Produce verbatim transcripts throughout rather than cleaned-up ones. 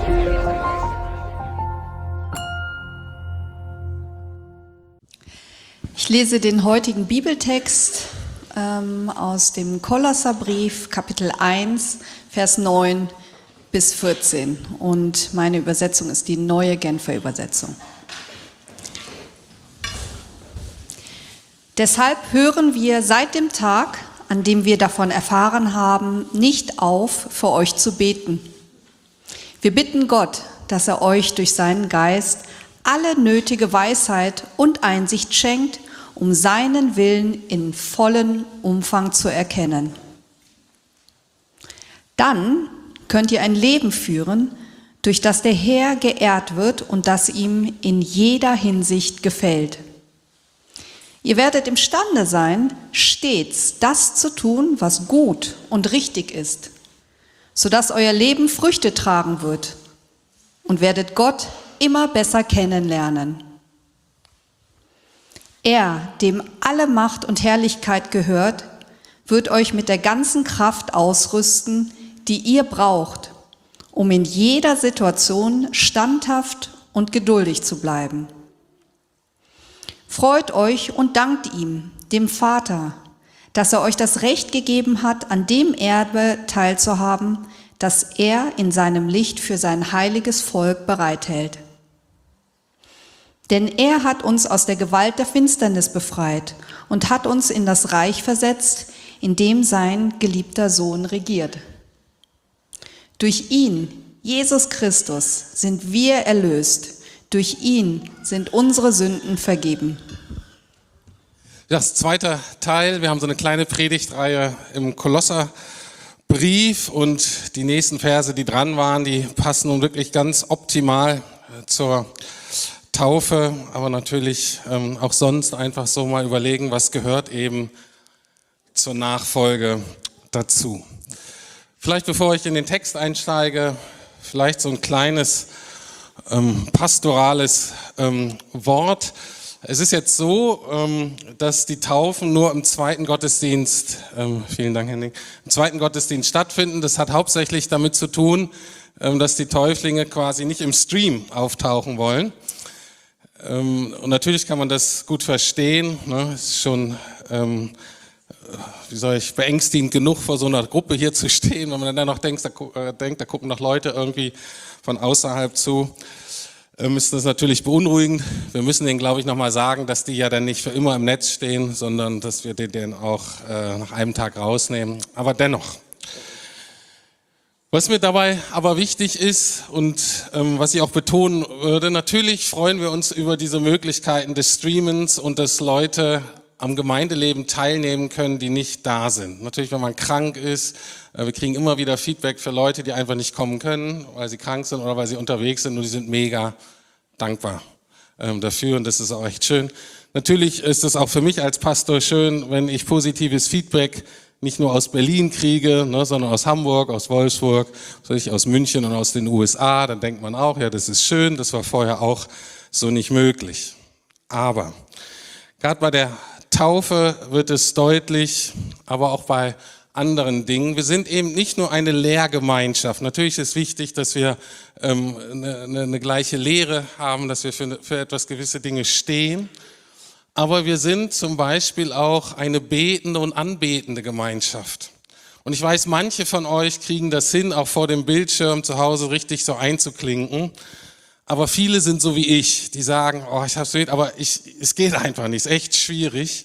Ich lese den heutigen Bibeltext ähm, aus dem Kolosserbrief, Kapitel eins, Vers neun bis vierzehn. Und meine Übersetzung ist die Neue Genfer Übersetzung. Deshalb hören wir seit dem Tag, an dem wir davon erfahren haben, nicht auf, für euch zu beten. Wir bitten Gott, dass er euch durch seinen Geist alle nötige Weisheit und Einsicht schenkt, um seinen Willen in vollem Umfang zu erkennen. Dann könnt ihr ein Leben führen, durch das der Herr geehrt wird und das ihm in jeder Hinsicht gefällt. Ihr werdet imstande sein, stets das zu tun, was gut und richtig ist, sodass euer Leben Früchte tragen wird, und werdet Gott immer besser kennenlernen. Er, dem alle Macht und Herrlichkeit gehört, wird euch mit der ganzen Kraft ausrüsten, die ihr braucht, um in jeder Situation standhaft und geduldig zu bleiben. Freut euch und dankt ihm, dem Vater, dass er euch das Recht gegeben hat, an dem Erbe teilzuhaben, das er in seinem Licht für sein heiliges Volk bereithält. Denn er hat uns aus der Gewalt der Finsternis befreit und hat uns in das Reich versetzt, in dem sein geliebter Sohn regiert. Durch ihn, Jesus Christus, sind wir erlöst. Durch ihn sind unsere Sünden vergeben. Das zweite Teil, wir haben so eine kleine Predigtreihe im Kolosserbrief und die nächsten Verse, die dran waren, die passen nun wirklich ganz optimal zur Taufe, aber natürlich ähm, auch sonst einfach so mal überlegen, was gehört eben zur Nachfolge dazu. Vielleicht bevor ich in den Text einsteige, vielleicht so ein kleines ähm, pastorales ähm, Wort. Es ist jetzt so, ähm, dass die Taufen nur im zweiten Gottesdienst, ähm, vielen Dank Henning, im zweiten Gottesdienst stattfinden. Das hat hauptsächlich damit zu tun, ähm, dass die Täuflinge quasi nicht im Stream auftauchen wollen. Und natürlich kann man das gut verstehen, ne? Es ist schon, ähm, wie soll ich, beängstigend genug, vor so einer Gruppe hier zu stehen, wenn man dann noch denkt, da, äh, denkt, da gucken noch Leute irgendwie von außerhalb zu, ähm, ist das natürlich beunruhigend. Wir müssen denen, glaube ich, nochmal sagen, dass die ja dann nicht für immer im Netz stehen, sondern dass wir den auch äh, nach einem Tag rausnehmen, aber dennoch. Was mir dabei aber wichtig ist und ähm, was ich auch betonen würde, natürlich freuen wir uns über diese Möglichkeiten des Streamens und dass Leute am Gemeindeleben teilnehmen können, die nicht da sind. Natürlich, wenn man krank ist, äh, wir kriegen immer wieder Feedback für Leute, die einfach nicht kommen können, weil sie krank sind oder weil sie unterwegs sind und die sind mega dankbar ähm, dafür und das ist auch echt schön. Natürlich ist es auch für mich als Pastor schön, wenn ich positives Feedback nicht nur aus Berlin kriege, ne, sondern aus Hamburg, aus Wolfsburg, aus München und aus den U S A. Dann denkt man auch, ja, das ist schön, das war vorher auch so nicht möglich. Aber gerade bei der Taufe wird es deutlich, aber auch bei anderen Dingen. Wir sind eben nicht nur eine Lehrgemeinschaft. Natürlich ist es wichtig, dass wir ähm, eine, eine, eine gleiche Lehre haben, dass wir für, für etwas gewisse Dinge stehen. Aber wir sind zum Beispiel auch eine betende und anbetende Gemeinschaft. Und ich weiß, manche von euch kriegen das hin, auch vor dem Bildschirm zu Hause richtig so einzuklinken. Aber viele sind so wie ich, die sagen, oh, ich hab's gehört, aber ich, es geht einfach nicht, ist echt schwierig.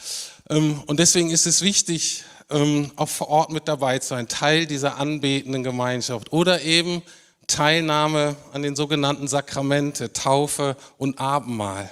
Und deswegen ist es wichtig, auch vor Ort mit dabei zu sein, Teil dieser anbetenden Gemeinschaft oder eben Teilnahme an den sogenannten Sakramente, Taufe und Abendmahl.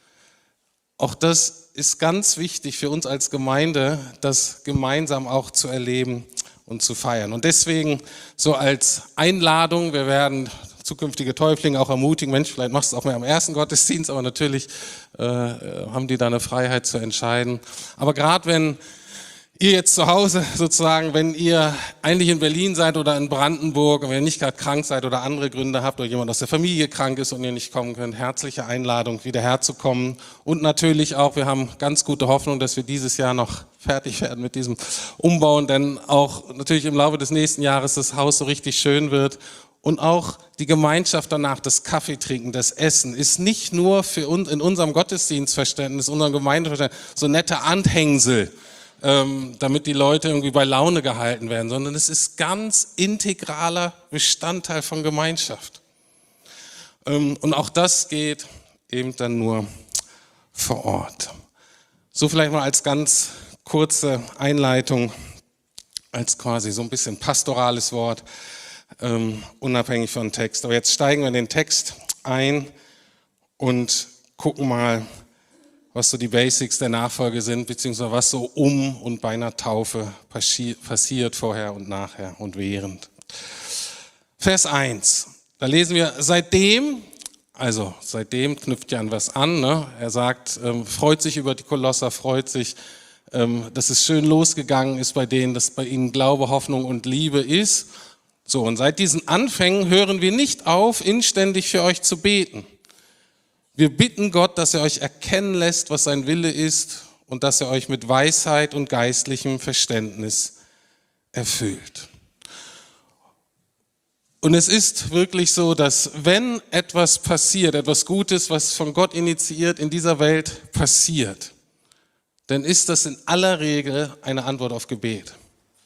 Auch das ist ganz wichtig für uns als Gemeinde, das gemeinsam auch zu erleben und zu feiern. Und deswegen so als Einladung, wir werden zukünftige Täuflinge auch ermutigen, Mensch, vielleicht machst du es auch mehr am ersten Gottesdienst, aber natürlich äh, haben die da eine Freiheit zu entscheiden. Aber gerade wenn ihr jetzt zu Hause sozusagen, wenn ihr eigentlich in Berlin seid oder in Brandenburg und wenn ihr nicht gerade krank seid oder andere Gründe habt oder jemand aus der Familie krank ist und ihr nicht kommen könnt, herzliche Einladung, wieder herzukommen. Und natürlich auch, wir haben ganz gute Hoffnung, dass wir dieses Jahr noch fertig werden mit diesem Umbauen, denn auch natürlich im Laufe des nächsten Jahres das Haus so richtig schön wird Und auch die Gemeinschaft danach, das Kaffee trinken, das Essen, ist nicht nur für uns in unserem Gottesdienstverständnis, unserem Gemeindeverständnis so nette Anhängsel, ähm, damit die Leute irgendwie bei Laune gehalten werden, sondern es ist ganz integraler Bestandteil von Gemeinschaft. Ähm, und auch das geht eben dann nur vor Ort. So vielleicht mal als ganz kurze Einleitung, als quasi so ein bisschen pastorales Wort, ähm, unabhängig von Text. Aber jetzt steigen wir in den Text ein und gucken mal, was so die Basics der Nachfolge sind, beziehungsweise was so um und bei einer Taufe passi- passiert vorher und nachher und während. Vers eins, da lesen wir, seitdem, also seitdem knüpft ja an was an, ne? Er sagt, ähm, freut sich über die Kolosser, freut sich, ähm, dass es schön losgegangen ist bei denen, dass bei ihnen Glaube, Hoffnung und Liebe ist. So, und seit diesen Anfängen hören wir nicht auf, inständig für euch zu beten. Wir bitten Gott, dass er euch erkennen lässt, was sein Wille ist und dass er euch mit Weisheit und geistlichem Verständnis erfüllt. Und es ist wirklich so, dass wenn etwas passiert, etwas Gutes, was von Gott initiiert in dieser Welt passiert, dann ist das in aller Regel eine Antwort auf Gebet.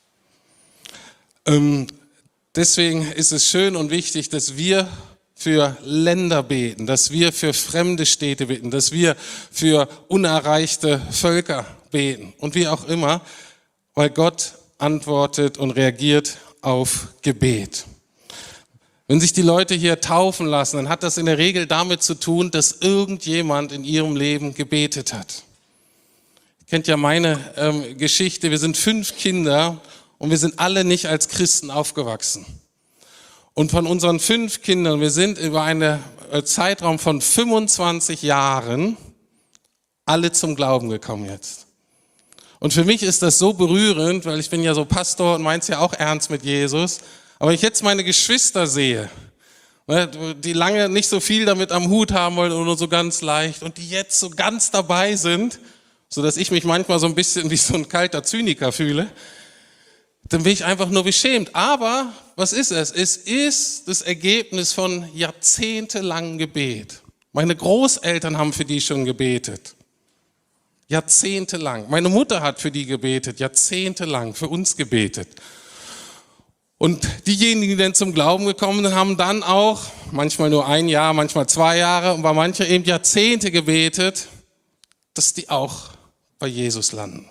Ähm, deswegen ist es schön und wichtig, dass wir für Länder beten, dass wir für fremde Städte beten, dass wir für unerreichte Völker beten und wie auch immer, weil Gott antwortet und reagiert auf Gebet. Wenn sich die Leute hier taufen lassen, dann hat das in der Regel damit zu tun, dass irgendjemand in ihrem Leben gebetet hat. Ihr kennt ja meine ähm, Geschichte, wir sind fünf Kinder und wir sind alle nicht als Christen aufgewachsen. Und von unseren fünf Kindern, wir sind über einen Zeitraum von fünfundzwanzig Jahren alle zum Glauben gekommen jetzt. Und für mich ist das so berührend, weil ich bin ja so Pastor und meins ja auch ernst mit Jesus. Aber wenn ich jetzt meine Geschwister sehe, die lange nicht so viel damit am Hut haben wollen oder nur so ganz leicht und die jetzt so ganz dabei sind, sodass ich mich manchmal so ein bisschen wie so ein kalter Zyniker fühle, dann bin ich einfach nur beschämt. Aber was ist es? Es ist das Ergebnis von jahrzehntelangem Gebet. Meine Großeltern haben für die schon gebetet. Jahrzehntelang. Meine Mutter hat für die gebetet, jahrzehntelang für uns gebetet. Und diejenigen, die dann zum Glauben gekommen sind, haben dann auch manchmal nur ein Jahr, manchmal zwei Jahre und bei manchen eben Jahrzehnte gebetet, dass die auch bei Jesus landen.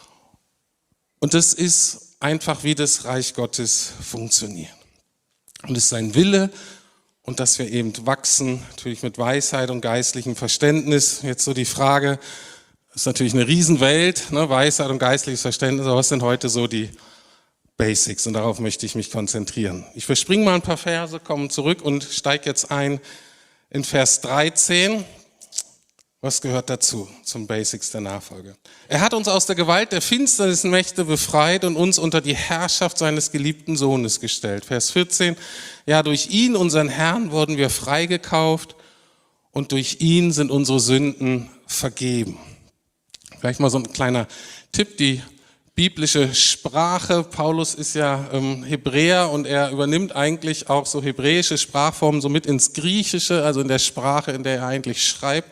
Und das ist einfach, wie das Reich Gottes funktioniert. Und es ist sein Wille und dass wir eben wachsen, natürlich mit Weisheit und geistlichem Verständnis. Jetzt so die Frage, das ist natürlich eine Riesenwelt, ne? Weisheit und geistliches Verständnis, aber was sind heute so die Basics? Und darauf möchte ich mich konzentrieren. Ich verspringe mal ein paar Verse, komme zurück und steige jetzt ein in Vers dreizehn. Was gehört dazu, zum Basics der Nachfolge? Er hat uns aus der Gewalt der Finsternismächte befreit und uns unter die Herrschaft seines geliebten Sohnes gestellt. Vers vierzehn, ja, durch ihn, unseren Herrn, wurden wir freigekauft und durch ihn sind unsere Sünden vergeben. Vielleicht mal so ein kleiner Tipp, die biblische Sprache. Paulus ist ja ähm, Hebräer und er übernimmt eigentlich auch so hebräische Sprachformen so mit ins Griechische, also in der Sprache, in der er eigentlich schreibt.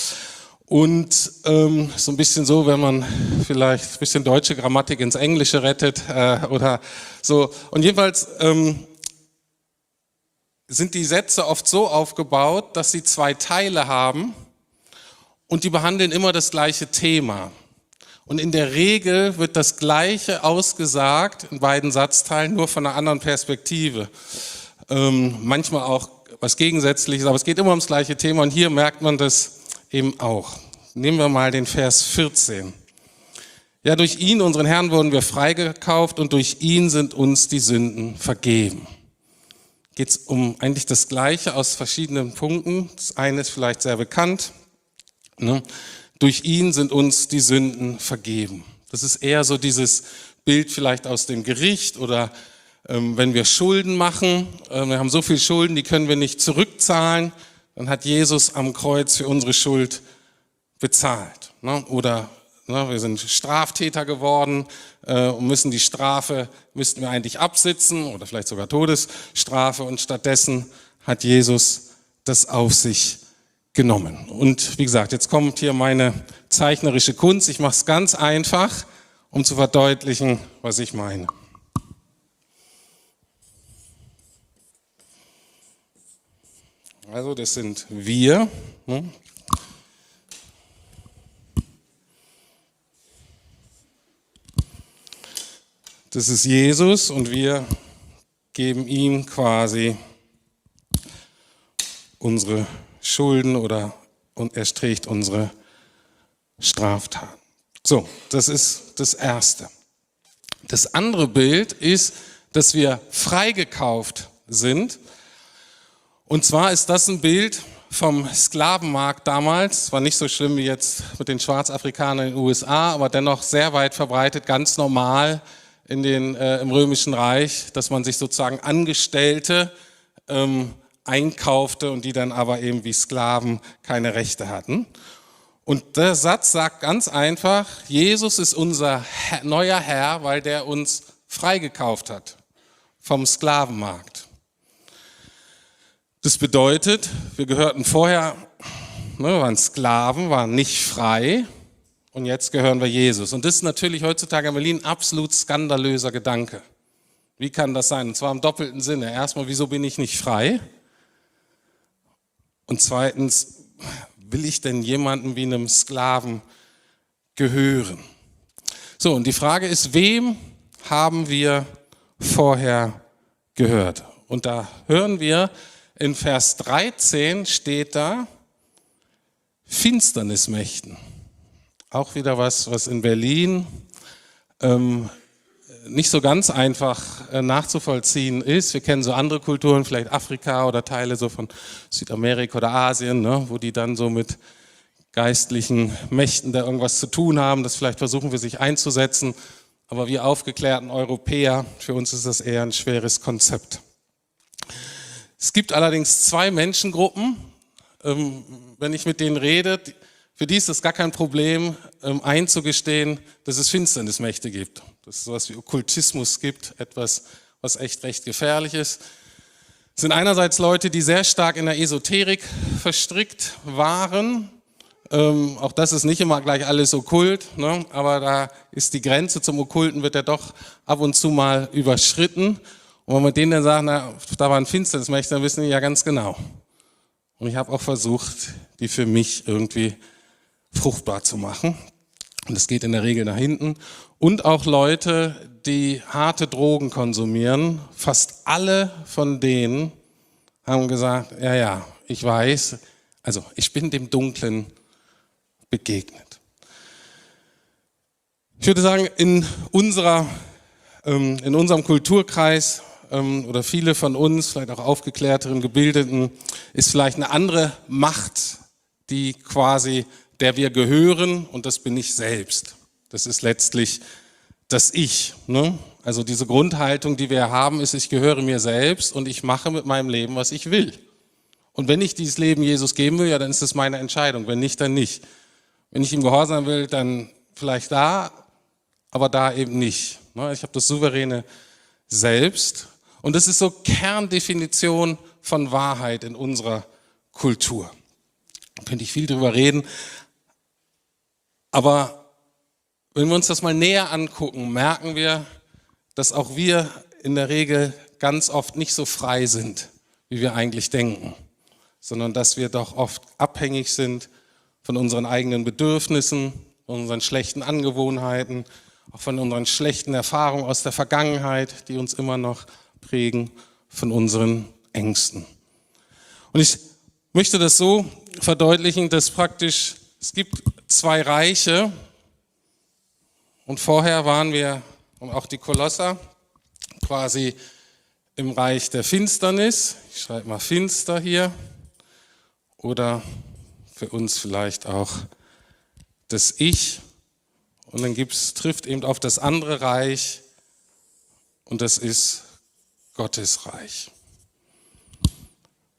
Und ähm, so ein bisschen so, wenn man vielleicht ein bisschen deutsche Grammatik ins Englische rettet äh, oder so. Und jedenfalls ähm, sind die Sätze oft so aufgebaut, dass sie zwei Teile haben und die behandeln immer das gleiche Thema. Und in der Regel wird das Gleiche ausgesagt in beiden Satzteilen, nur von einer anderen Perspektive. Ähm, manchmal auch was Gegensätzliches, aber es geht immer ums gleiche Thema und hier merkt man das eben auch. Nehmen wir mal den Vers vierzehn. Ja, durch ihn, unseren Herrn, wurden wir freigekauft und durch ihn sind uns die Sünden vergeben. Geht es um eigentlich das Gleiche aus verschiedenen Punkten. Das eine ist vielleicht sehr bekannt. Ne? Durch ihn sind uns die Sünden vergeben. Das ist eher so dieses Bild vielleicht aus dem Gericht oder ähm, wenn wir Schulden machen. Äh, wir haben so viel Schulden, die können wir nicht zurückzahlen. Dann hat Jesus am Kreuz für unsere Schuld bezahlt. Ne? Oder ne, wir sind Straftäter geworden äh, und müssen die Strafe, müssten wir eigentlich absitzen oder vielleicht sogar Todesstrafe und stattdessen hat Jesus das auf sich genommen. Und wie gesagt, jetzt kommt hier meine zeichnerische Kunst. Ich mache es ganz einfach, um zu verdeutlichen, was ich meine. Also das sind wir. Ne? Das ist Jesus und wir geben ihm quasi unsere Schulden oder und er trägt unsere Straftaten. So, das ist das Erste. Das andere Bild ist, dass wir freigekauft sind. Und zwar ist das ein Bild vom Sklavenmarkt damals. War nicht so schlimm wie jetzt mit den Schwarzafrikanern in den U S A, aber dennoch sehr weit verbreitet, ganz normal in den, äh, im Römischen Reich, dass man sich sozusagen Angestellte ähm, einkaufte und die dann aber eben wie Sklaven keine Rechte hatten. Und der Satz sagt ganz einfach, Jesus ist unser Herr, neuer Herr, weil der uns freigekauft hat vom Sklavenmarkt. Das bedeutet, wir gehörten vorher, ne, wir waren Sklaven, waren nicht frei und jetzt gehören wir Jesus. Und das ist natürlich heutzutage in Berlin ein absolut skandalöser Gedanke. Wie kann das sein? Und zwar im doppelten Sinne. Erstmal, wieso bin ich nicht frei? Und zweitens, will ich denn jemandem wie einem Sklaven gehören? So, und die Frage ist, wem haben wir vorher gehört? Und da hören wir, in Vers dreizehn steht da, Finsternismächten. Auch wieder was, was in Berlin ähm, nicht so ganz einfach äh, nachzuvollziehen ist. Wir kennen so andere Kulturen, vielleicht Afrika oder Teile so von Südamerika oder Asien, ne, wo die dann so mit geistlichen Mächten da irgendwas zu tun haben. Das vielleicht versuchen wir sich einzusetzen. Aber wir aufgeklärten Europäer, für uns ist das eher ein schweres Konzept. Es gibt allerdings zwei Menschengruppen, ähm, wenn ich mit denen rede, für die ist es gar kein Problem, ähm, einzugestehen, dass es Finsternismächte gibt. Dass es sowas wie Okkultismus gibt, etwas, was echt recht gefährlich ist. Es sind einerseits Leute, die sehr stark in der Esoterik verstrickt waren. Ähm, auch das ist nicht immer gleich alles okkult, ne? Aber da ist die Grenze zum Okkulten, wird ja doch ab und zu mal überschritten. Und wenn man denen dann sagt, na, da war ein Finsternismächte, dann wissen die ja ganz genau. Und ich habe auch versucht, die für mich irgendwie fruchtbar zu machen. Und das geht in der Regel nach hinten. Und auch Leute, die harte Drogen konsumieren. Fast alle von denen haben gesagt, ja, ja, ich weiß, also ich bin dem Dunklen begegnet. Ich würde sagen, in unserer, ähm, in unserem Kulturkreis ähm, oder viele von uns, vielleicht auch aufgeklärteren, gebildeten, ist vielleicht eine andere Macht, die quasi, der wir gehören, und das bin ich selbst. Das ist letztlich das Ich. Ne? Also diese Grundhaltung, die wir haben, ist, ich gehöre mir selbst und ich mache mit meinem Leben, was ich will. Und wenn ich dieses Leben Jesus geben will, ja, dann ist das meine Entscheidung. Wenn nicht, dann nicht. Wenn ich ihm gehorsam will, dann vielleicht da, aber da eben nicht. Ne? Ich habe das souveräne Selbst. Und das ist so Kerndefinition von Wahrheit in unserer Kultur. Da könnte ich viel drüber reden. Aber wenn wir uns das mal näher angucken, merken wir, dass auch wir in der Regel ganz oft nicht so frei sind, wie wir eigentlich denken, sondern dass wir doch oft abhängig sind von unseren eigenen Bedürfnissen, von unseren schlechten Angewohnheiten, auch von unseren schlechten Erfahrungen aus der Vergangenheit, die uns immer noch prägen, von unseren Ängsten. Und ich möchte das so verdeutlichen, dass praktisch es gibt zwei Reiche und vorher waren wir, und auch die Kolosser, quasi im Reich der Finsternis. Ich schreibe mal finster hier. Oder für uns vielleicht auch das Ich. Und dann gibt's, trifft eben auf das andere Reich und das ist Gottes Reich.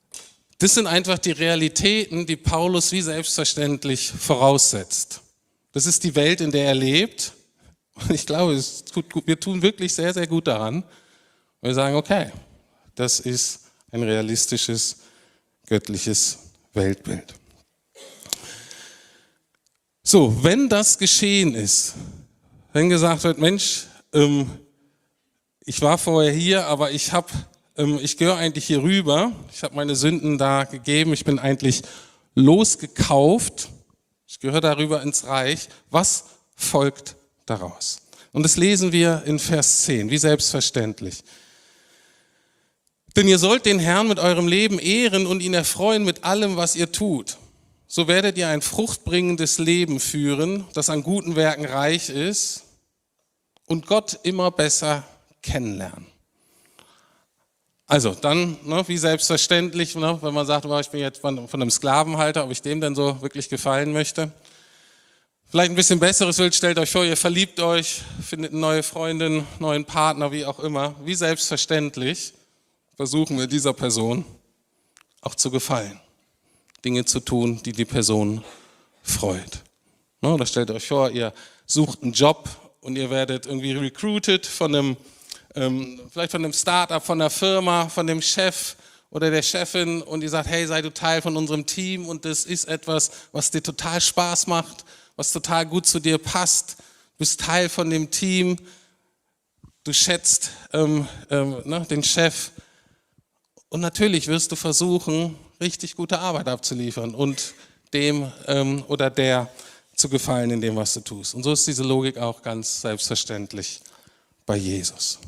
Das sind einfach die Realitäten, die Paulus wie selbstverständlich voraussetzt. Das ist die Welt, in der er lebt. Und ich glaube, es tut gut, wir tun wirklich sehr, sehr gut daran. Wir sagen, okay, das ist ein realistisches, göttliches Weltbild. So, wenn das geschehen ist, wenn gesagt wird, Mensch, ähm, ich war vorher hier, aber ich habe, ähm, ich gehöre eigentlich hier rüber, ich habe meine Sünden da gegeben, ich bin eigentlich losgekauft, ich gehöre darüber ins Reich. Was folgt daraus? Und das lesen wir in Vers zehn, wie selbstverständlich. Denn ihr sollt den Herrn mit eurem Leben ehren und ihn erfreuen mit allem, was ihr tut. So werdet ihr ein fruchtbringendes Leben führen, das an guten Werken reich ist und Gott immer besser kennenlernen. Also dann, ne, wie selbstverständlich, ne, wenn man sagt, oh, ich bin jetzt von, von einem Sklavenhalter, ob ich dem denn so wirklich gefallen möchte. Vielleicht ein bisschen besseres Bild, stellt euch vor, ihr verliebt euch, findet eine neue Freundin, neuen Partner, wie auch immer. Wie selbstverständlich versuchen wir dieser Person auch zu gefallen. Dinge zu tun, die die Person freut. Ne, oder stellt euch vor, ihr sucht einen Job und ihr werdet irgendwie recruited von einem vielleicht von einem Start-up, von der Firma, von dem Chef oder der Chefin und die sagt, hey, sei du Teil von unserem Team und das ist etwas, was dir total Spaß macht, was total gut zu dir passt, du bist Teil von dem Team, du schätzt ähm, ähm, ne, den Chef und natürlich wirst du versuchen, richtig gute Arbeit abzuliefern und dem ähm, oder der zu gefallen in dem, was du tust. Und so ist diese Logik auch ganz selbstverständlich bei Jesus.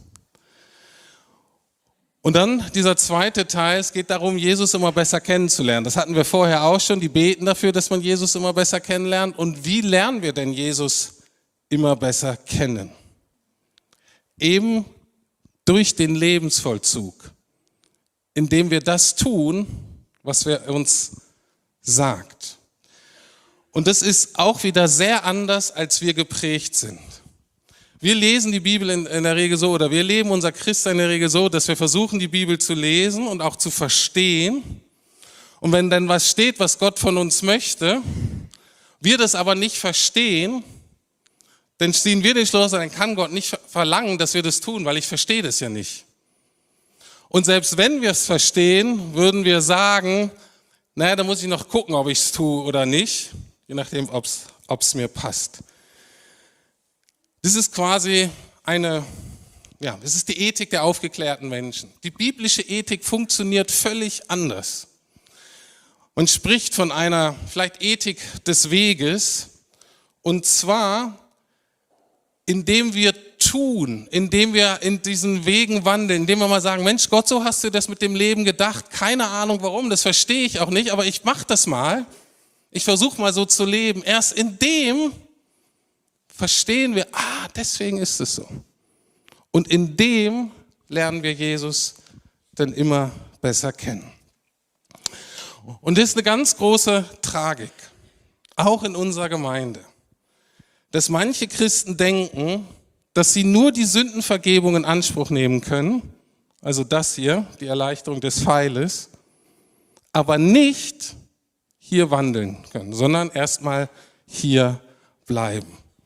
Und dann dieser zweite Teil, es geht darum, Jesus immer besser kennenzulernen. Das hatten wir vorher auch schon, die beten dafür, dass man Jesus immer besser kennenlernt. Und wie lernen wir denn Jesus immer besser kennen? Eben durch den Lebensvollzug, indem wir das tun, was er uns sagt. Und das ist auch wieder sehr anders, als wir geprägt sind. Wir lesen die Bibel in, in der Regel so, oder wir leben unser Christsein in der Regel so, dass wir versuchen, die Bibel zu lesen und auch zu verstehen. Und wenn dann was steht, was Gott von uns möchte, wir das aber nicht verstehen, dann ziehen wir den Schluss, dann kann Gott nicht verlangen, dass wir das tun, weil ich verstehe das ja nicht. Und selbst wenn wir es verstehen, würden wir sagen, naja, da muss ich noch gucken, ob ich es tue oder nicht, je nachdem, ob es mir passt. Das ist quasi eine, ja, das ist die Ethik der aufgeklärten Menschen. Die biblische Ethik funktioniert völlig anders. Man spricht von einer vielleicht Ethik des Weges, und zwar, indem wir tun, indem wir in diesen Wegen wandeln, indem wir mal sagen, Mensch, Gott, so hast du das mit dem Leben gedacht, keine Ahnung warum, das verstehe ich auch nicht, aber ich mache das mal, ich versuche mal so zu leben. Erst in dem verstehen wir, ah, deswegen ist es so. Und in dem lernen wir Jesus dann immer besser kennen. Und das ist eine ganz große Tragik, auch in unserer Gemeinde, dass manche Christen denken, dass sie nur die Sündenvergebung in Anspruch nehmen können, also das hier, die Erleichterung des Pfeiles, aber nicht hier wandeln können, sondern erstmal hier bleiben.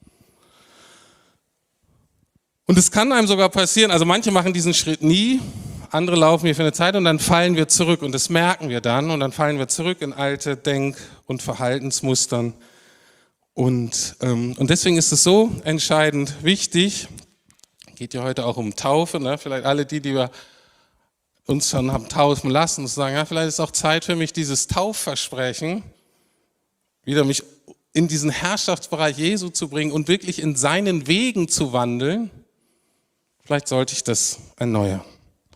Und es kann einem sogar passieren, also manche machen diesen Schritt nie, andere laufen hier für eine Zeit und dann fallen wir zurück und das merken wir dann und dann fallen wir zurück in alte Denk- und Verhaltensmustern. Und, ähm, und deswegen ist es so entscheidend wichtig, geht ja heute auch um Taufe, ne? Vielleicht alle die, die wir uns schon haben taufen lassen, sagen, ja, vielleicht ist es auch Zeit für mich, dieses Taufversprechen, wieder mich in diesen Herrschaftsbereich Jesu zu bringen und wirklich in seinen Wegen zu wandeln. Vielleicht sollte ich das erneuern.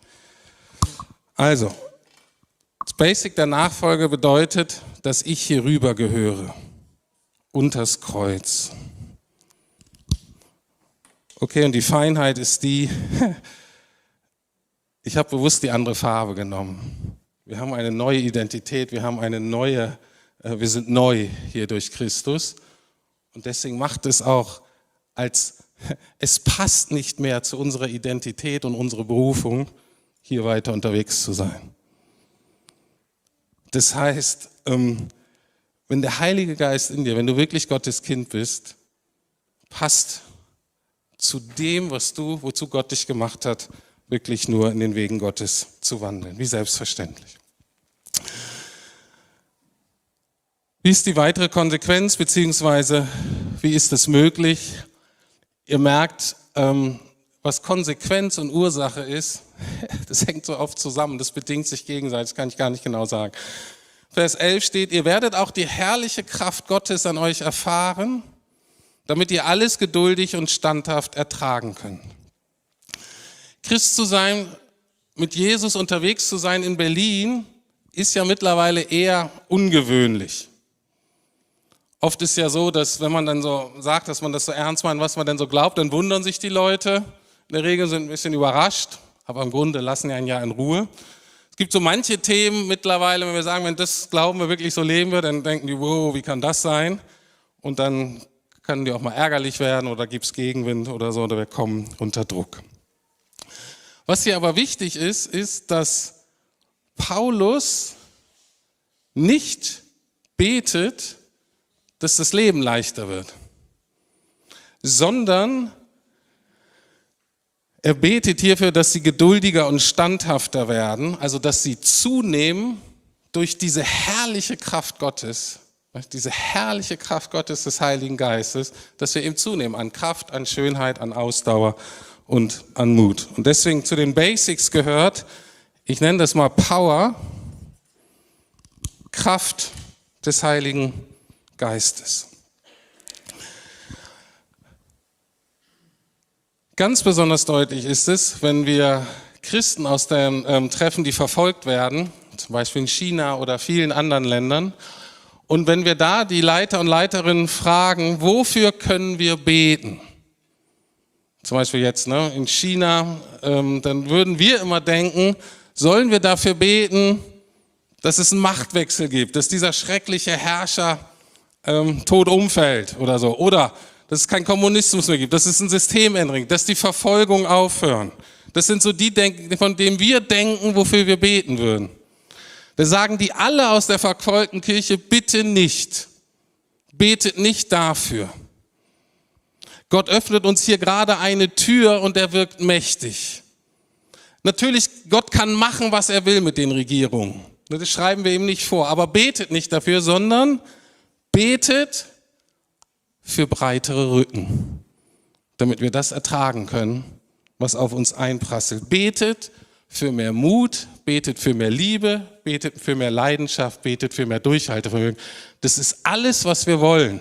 Also, das Basic der Nachfolge bedeutet, dass ich hier rüber gehöre, unters Kreuz. Okay, und die Feinheit ist die, ich habe bewusst die andere Farbe genommen. Wir haben eine neue Identität, wir haben eine neue, äh, wir sind neu hier durch Christus. Und deswegen macht es auch als, es passt nicht mehr zu unserer Identität und unserer Berufung, hier weiter unterwegs zu sein. Das heißt, ähm, wenn der Heilige Geist in dir, wenn du wirklich Gottes Kind bist, passt zu dem, was du, wozu Gott dich gemacht hat, wirklich nur in den Wegen Gottes zu wandeln, wie selbstverständlich. Wie ist die weitere Konsequenz, beziehungsweise wie ist es möglich? Ihr merkt, ähm, was Konsequenz und Ursache ist, das hängt so oft zusammen, das bedingt sich gegenseitig, das kann ich gar nicht genau sagen. Vers elf steht, ihr werdet auch die herrliche Kraft Gottes an euch erfahren, damit ihr alles geduldig und standhaft ertragen könnt. Christ zu sein, mit Jesus unterwegs zu sein in Berlin, ist ja mittlerweile eher ungewöhnlich. Oft ist ja so, dass wenn man dann so sagt, dass man das so ernst meint, was man denn so glaubt, dann wundern sich die Leute. In der Regel sind ein bisschen überrascht, aber im Grunde lassen ja ein Jahr in Ruhe. Es gibt so manche Themen mittlerweile, wenn wir sagen, wenn das glauben wir wirklich so leben wir, dann denken die, wow, wie kann das sein? Und dann können die auch mal ärgerlich werden oder gibt es Gegenwind oder so, oder wir kommen unter Druck. Was hier aber wichtig ist, ist, dass Paulus nicht betet, dass das Leben leichter wird, sondern er betet hierfür, dass sie geduldiger und standhafter werden, also dass sie zunehmen durch diese herrliche Kraft Gottes, diese herrliche Kraft Gottes des Heiligen Geistes, dass wir ihm zunehmen an Kraft, an Schönheit, an Ausdauer und an Mut. Und deswegen zu den Basics gehört, ich nenne das mal Power, Kraft des Heiligen Geistes. Ganz besonders deutlich ist es, wenn wir Christen aus dem ähm, treffen, die verfolgt werden, zum Beispiel in China oder vielen anderen Ländern, und wenn wir da die Leiter und Leiterinnen fragen, wofür können wir beten? Zum Beispiel jetzt ne, in China, ähm, dann würden wir immer denken, sollen wir dafür beten, dass es einen Machtwechsel gibt, dass dieser schreckliche Herrscher ähm, tot umfällt oder so, oder dass es keinen Kommunismus mehr gibt, dass es ein Systemänderung gibt, dass die Verfolgung aufhören. Das sind so die, von denen wir denken, wofür wir beten würden. Da sagen die alle aus der verfolgten Kirche, bitte nicht, betet nicht dafür. Gott öffnet uns hier gerade eine Tür und er wirkt mächtig. Natürlich, Gott kann machen, was er will mit den Regierungen. Das schreiben wir ihm nicht vor, aber betet nicht dafür, sondern betet für breitere Rücken, damit wir das ertragen können, was auf uns einprasselt. Betet für mehr Mut, betet für mehr Liebe, betet für mehr Leidenschaft, betet für mehr Durchhaltevermögen. Das ist alles, was wir wollen,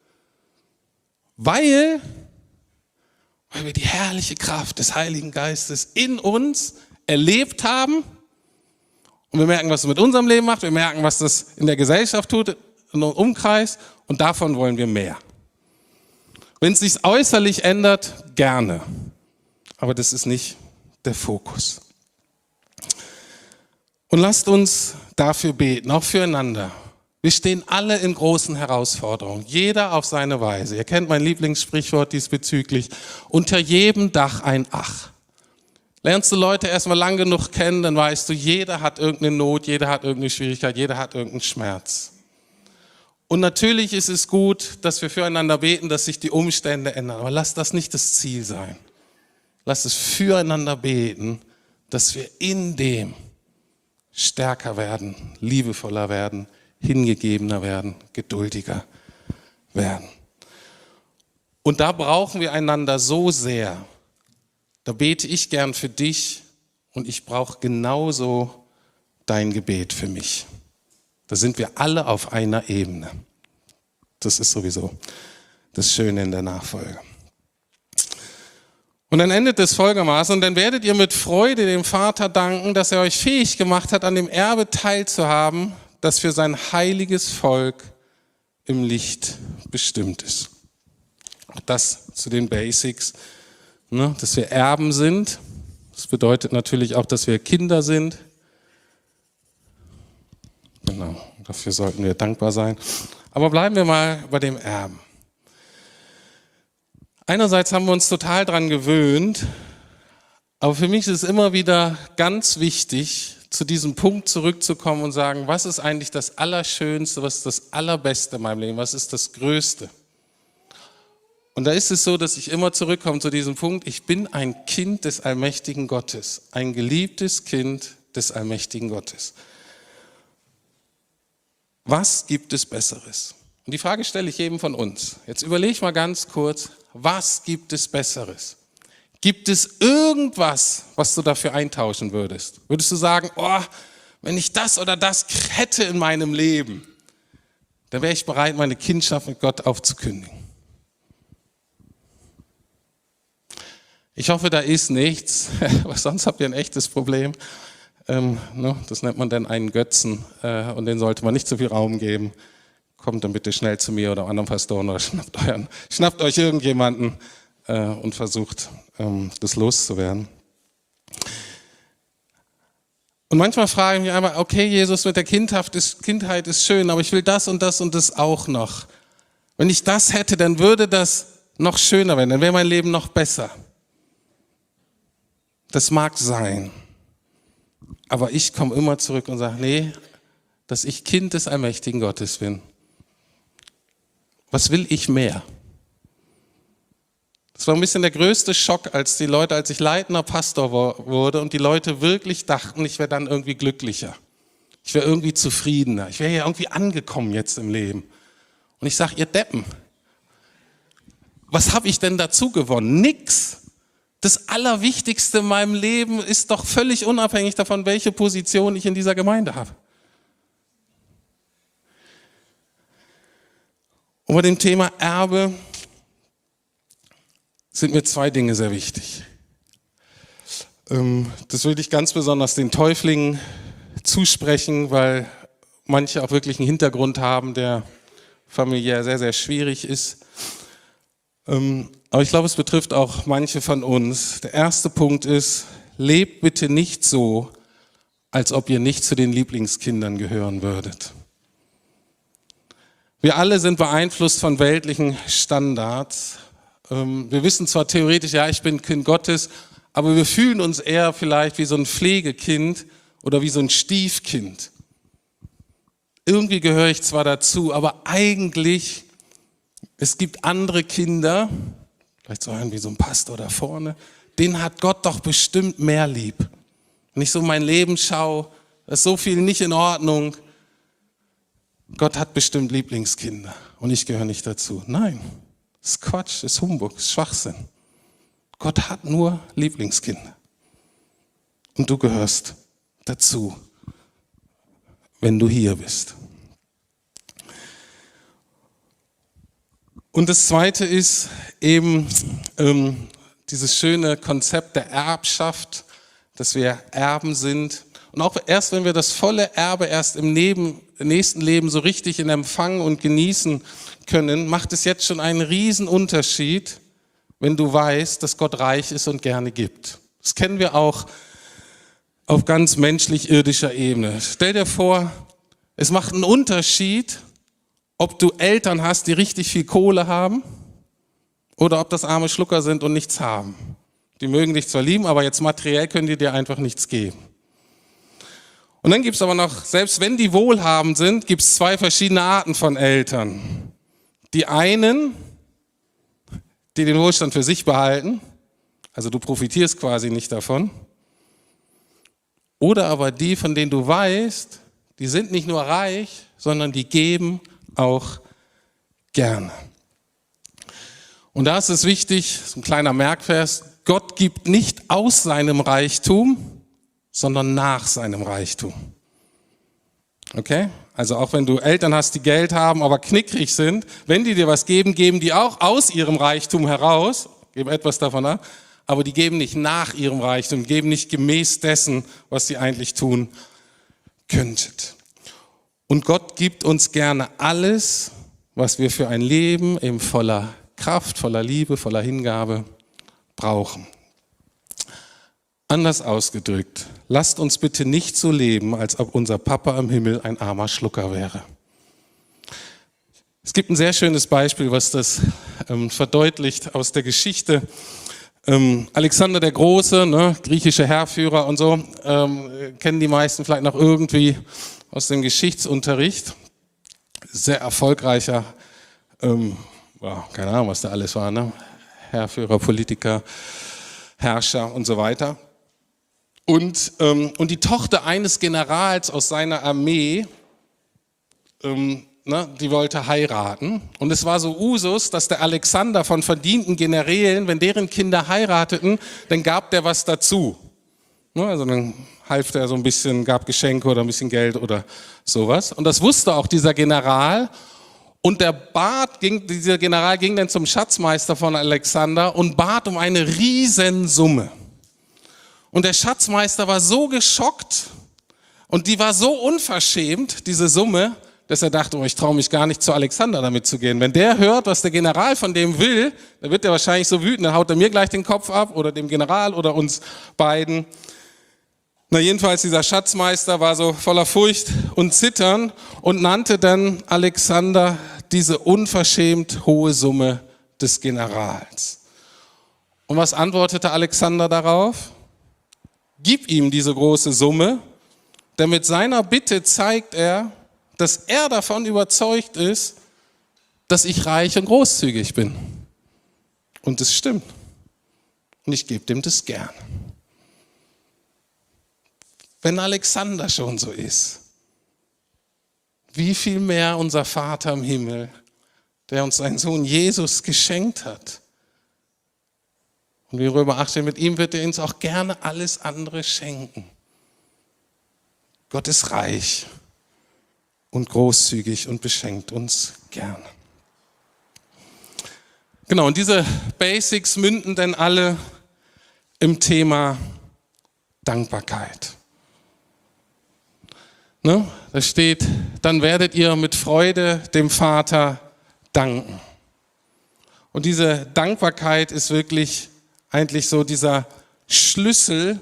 weil, weil wir die herrliche Kraft des Heiligen Geistes in uns erlebt haben und wir merken, was es mit unserem Leben macht, wir merken, was das in der Gesellschaft tut, in unserem Umkreis und davon wollen wir mehr. Wenn es sich äußerlich ändert, gerne. Aber das ist nicht der Fokus. Und lasst uns dafür beten, auch füreinander. Wir stehen alle in großen Herausforderungen, jeder auf seine Weise. Ihr kennt mein Lieblingssprichwort diesbezüglich. Unter jedem Dach ein Ach. Lernst du Leute erstmal lang genug kennen, dann weißt du, jeder hat irgendeine Not, jeder hat irgendeine Schwierigkeit, jeder hat irgendeinen Schmerz. Und natürlich ist es gut, dass wir füreinander beten, dass sich die Umstände ändern. Aber lass das nicht das Ziel sein. Lass es füreinander beten, dass wir in dem stärker werden, liebevoller werden, hingegebener werden, geduldiger werden. Und da brauchen wir einander so sehr. Da bete ich gern für dich und ich brauche genauso dein Gebet für mich. Da sind wir alle auf einer Ebene. Das ist sowieso das Schöne in der Nachfolge. Und dann endet es folgendermaßen, und dann werdet ihr mit Freude dem Vater danken, dass er euch fähig gemacht hat, an dem Erbe teilzuhaben, das für sein heiliges Volk im Licht bestimmt ist. Auch das zu den Basics, ne, dass wir Erben sind. Das bedeutet natürlich auch, dass wir Kinder sind. Genau, dafür sollten wir dankbar sein. Aber bleiben wir mal bei dem Erben. Einerseits haben wir uns total dran gewöhnt, aber für mich ist es immer wieder ganz wichtig, zu diesem Punkt zurückzukommen und sagen, was ist eigentlich das Allerschönste, was ist das Allerbeste in meinem Leben, was ist das Größte? Und da ist es so, dass ich immer zurückkomme zu diesem Punkt, ich bin ein Kind des allmächtigen Gottes, ein geliebtes Kind des allmächtigen Gottes. Was gibt es Besseres? Und die Frage stelle ich jedem von uns. Jetzt überlege mal ganz kurz, was gibt es Besseres? Gibt es irgendwas, was du dafür eintauschen würdest? Würdest du sagen, oh, wenn ich das oder das hätte in meinem Leben, dann wäre ich bereit, meine Kindschaft mit Gott aufzukündigen. Ich hoffe, da ist nichts, weil sonst habt ihr ein echtes Problem. Ähm, ne, das nennt man dann einen Götzen äh, und den sollte man nicht zu viel Raum geben. Kommt dann bitte schnell zu mir oder anderen Pastoren oder schnappt, euren, schnappt euch irgendjemanden äh, und versucht, ähm, das loszuwerden. Und manchmal frage ich mich einmal, okay, Jesus, mit der Kindheit ist, Kindheit ist schön, aber ich will das und das und das auch noch. Wenn ich das hätte, dann würde das noch schöner werden, dann wäre mein Leben noch besser. Das mag sein, aber ich komme immer zurück und sage, nee, dass ich Kind des allmächtigen Gottes bin. Was will ich mehr? Das war ein bisschen der größte Schock, als die Leute, als ich leitender Pastor wurde und die Leute wirklich dachten, ich wäre dann irgendwie glücklicher. Ich wäre irgendwie zufriedener. Ich wäre ja irgendwie angekommen jetzt im Leben. Und ich sage, ihr Deppen, was habe ich denn dazu gewonnen? Nix. Das Allerwichtigste in meinem Leben ist doch völlig unabhängig davon, welche Position ich in dieser Gemeinde habe. Und bei dem Thema Erbe sind mir zwei Dinge sehr wichtig. Das will ich ganz besonders den Täuflingen zusprechen, weil manche auch wirklich einen Hintergrund haben, der familiär sehr, sehr schwierig ist. Aber ich glaube, es betrifft auch manche von uns. Der erste Punkt ist, lebt bitte nicht so, als ob ihr nicht zu den Lieblingskindern gehören würdet. Wir alle sind beeinflusst von weltlichen Standards. Wir wissen zwar theoretisch, ja, ich bin Kind Gottes, aber wir fühlen uns eher vielleicht wie so ein Pflegekind oder wie so ein Stiefkind. Irgendwie gehöre ich zwar dazu, aber eigentlich, es gibt andere Kinder, vielleicht so einen wie so ein Pastor da vorne, den hat Gott doch bestimmt mehr lieb. Wenn ich so mein Leben schaue, da ist so viel nicht in Ordnung. Gott hat bestimmt Lieblingskinder und ich gehöre nicht dazu. Nein, das ist Quatsch, das ist Humbug, das ist Schwachsinn. Gott hat nur Lieblingskinder. Und du gehörst dazu, wenn du hier bist. Und das Zweite ist eben ähm, dieses schöne Konzept der Erbschaft, dass wir Erben sind. Und auch erst, wenn wir das volle Erbe erst im Leben, nächsten Leben so richtig in Empfang und genießen können, macht es jetzt schon einen riesen Unterschied, wenn du weißt, dass Gott reich ist und gerne gibt. Das kennen wir auch auf ganz menschlich-irdischer Ebene. Stell dir vor, es macht einen Unterschied, ob du Eltern hast, die richtig viel Kohle haben oder ob das arme Schlucker sind und nichts haben. Die mögen dich zwar lieben, aber jetzt materiell können die dir einfach nichts geben. Und dann gibt es aber noch, selbst wenn die wohlhabend sind, gibt es zwei verschiedene Arten von Eltern. Die einen, die den Wohlstand für sich behalten, also du profitierst quasi nicht davon. Oder aber die, von denen du weißt, die sind nicht nur reich, sondern die geben auch gerne. Und da ist es wichtig, so ein kleiner Merkvers, Gott gibt nicht aus seinem Reichtum, sondern nach seinem Reichtum. Okay? Also auch wenn du Eltern hast, die Geld haben, aber knickrig sind, wenn die dir was geben, geben die auch aus ihrem Reichtum heraus, geben etwas davon ab, aber die geben nicht nach ihrem Reichtum, geben nicht gemäß dessen, was sie eigentlich tun könntet. Und Gott gibt uns gerne alles, was wir für ein Leben eben voller Kraft, voller Liebe, voller Hingabe brauchen. Anders ausgedrückt, lasst uns bitte nicht so leben, als ob unser Papa im Himmel ein armer Schlucker wäre. Es gibt ein sehr schönes Beispiel, was das ähm, verdeutlicht aus der Geschichte. Ähm, Alexander der Große, ne, griechische Heerführer und so, ähm, kennen die meisten vielleicht noch irgendwie aus dem Geschichtsunterricht. Sehr erfolgreicher, ähm, wow, keine Ahnung, was da alles war, ne? Heerführer, Politiker, Herrscher und so weiter. Und, ähm, und die Tochter eines Generals aus seiner Armee, ähm, ne, die wollte heiraten. Und es war so Usus, dass der Alexander von verdienten Generälen, wenn deren Kinder heirateten, dann gab der was dazu. Ne, also dann half der so ein bisschen, gab Geschenke oder ein bisschen Geld oder sowas. Und das wusste auch dieser General. Und der bat, ging, dieser General ging dann zum Schatzmeister von Alexander und bat um eine Riesensumme. Und der Schatzmeister war so geschockt und die war so unverschämt, diese Summe, dass er dachte, oh, ich traue mich gar nicht zu Alexander damit zu gehen. Wenn der hört, was der General von dem will, dann wird er wahrscheinlich so wütend, dann haut er mir gleich den Kopf ab oder dem General oder uns beiden. Na jedenfalls, dieser Schatzmeister war so voller Furcht und Zittern und nannte dann Alexander diese unverschämt hohe Summe des Generals. Und was antwortete Alexander darauf? Gib ihm diese große Summe, denn mit seiner Bitte zeigt er, dass er davon überzeugt ist, dass ich reich und großzügig bin. Und es stimmt. Und ich gebe dem das gern. Wenn Alexander schon so ist, wie viel mehr unser Vater im Himmel, der uns seinen Sohn Jesus geschenkt hat. Und wie Römer acht, mit ihm wird er uns auch gerne alles andere schenken. Gott ist reich und großzügig und beschenkt uns gerne. Genau, und diese Basics münden dann alle im Thema Dankbarkeit. Ne? Da steht, dann werdet ihr mit Freude dem Vater danken. Und diese Dankbarkeit ist wirklich eigentlich so dieser Schlüssel,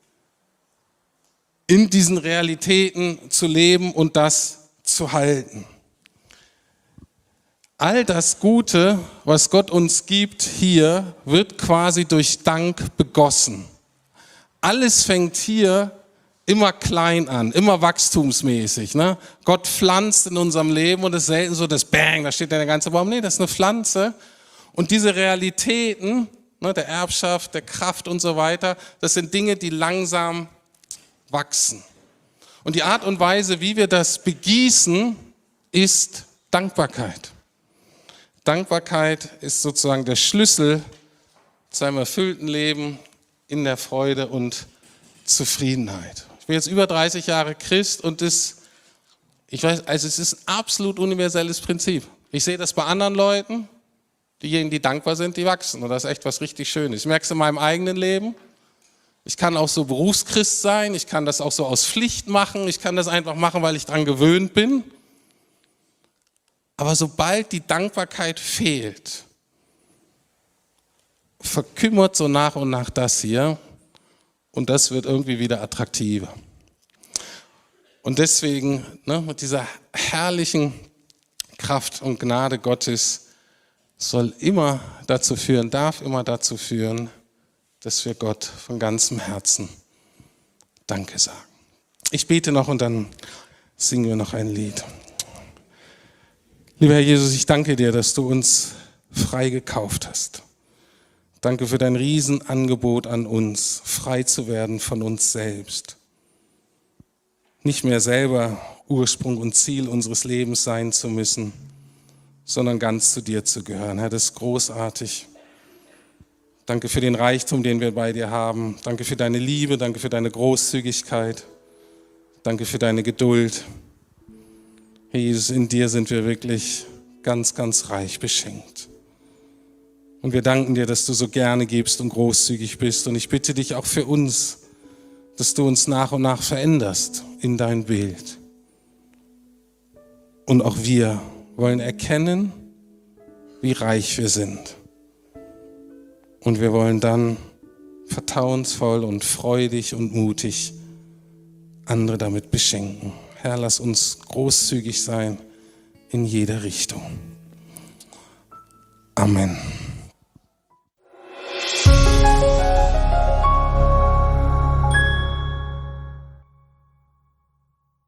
in diesen Realitäten zu leben und das zu halten. All das Gute, was Gott uns gibt hier, wird quasi durch Dank begossen. Alles fängt hier immer klein an, immer wachstumsmäßig. Ne? Gott pflanzt in unserem Leben und es ist selten so, dass Bang, da steht der ganze Baum. Nee, das ist eine Pflanze. Und diese Realitäten, ne, der Erbschaft, der Kraft und so weiter, das sind Dinge, die langsam wachsen. Und die Art und Weise, wie wir das begießen, ist Dankbarkeit. Dankbarkeit ist sozusagen der Schlüssel zu einem erfüllten Leben in der Freude und Zufriedenheit. Ich bin jetzt über dreißig Jahre Christ und das, ich weiß, also es ist ein absolut universelles Prinzip. Ich sehe das bei anderen Leuten, diejenigen, die dankbar sind, die wachsen. Und das ist echt was richtig Schönes. Ich merke es in meinem eigenen Leben. Ich kann auch so Berufschrist sein, ich kann das auch so aus Pflicht machen, ich kann das einfach machen, weil ich daran gewöhnt bin. Aber sobald die Dankbarkeit fehlt, verkümmert so nach und nach das hier und das wird irgendwie wieder attraktiver. Und deswegen, ne, mit dieser herrlichen Kraft und Gnade Gottes soll immer dazu führen, darf immer dazu führen, dass wir Gott von ganzem Herzen Danke sagen. Ich bete noch und dann singen wir noch ein Lied. Lieber Herr Jesus, ich danke dir, dass du uns frei gekauft hast. Danke für dein Riesenangebot an uns, frei zu werden von uns selbst. Nicht mehr selber Ursprung und Ziel unseres Lebens sein zu müssen, sondern ganz zu dir zu gehören. Herr, das ist großartig. Danke für den Reichtum, den wir bei dir haben. Danke für deine Liebe, danke für deine Großzügigkeit. Danke für deine Geduld. Herr Jesus, in dir sind wir wirklich ganz, ganz reich beschenkt. Und wir danken dir, dass du so gerne gibst und großzügig bist. Und ich bitte dich auch für uns, dass du uns nach und nach veränderst in dein Bild. Und auch wir wollen erkennen, wie reich wir sind. Und wir wollen dann vertrauensvoll und freudig und mutig andere damit beschenken. Herr, lass uns großzügig sein in jeder Richtung. Amen.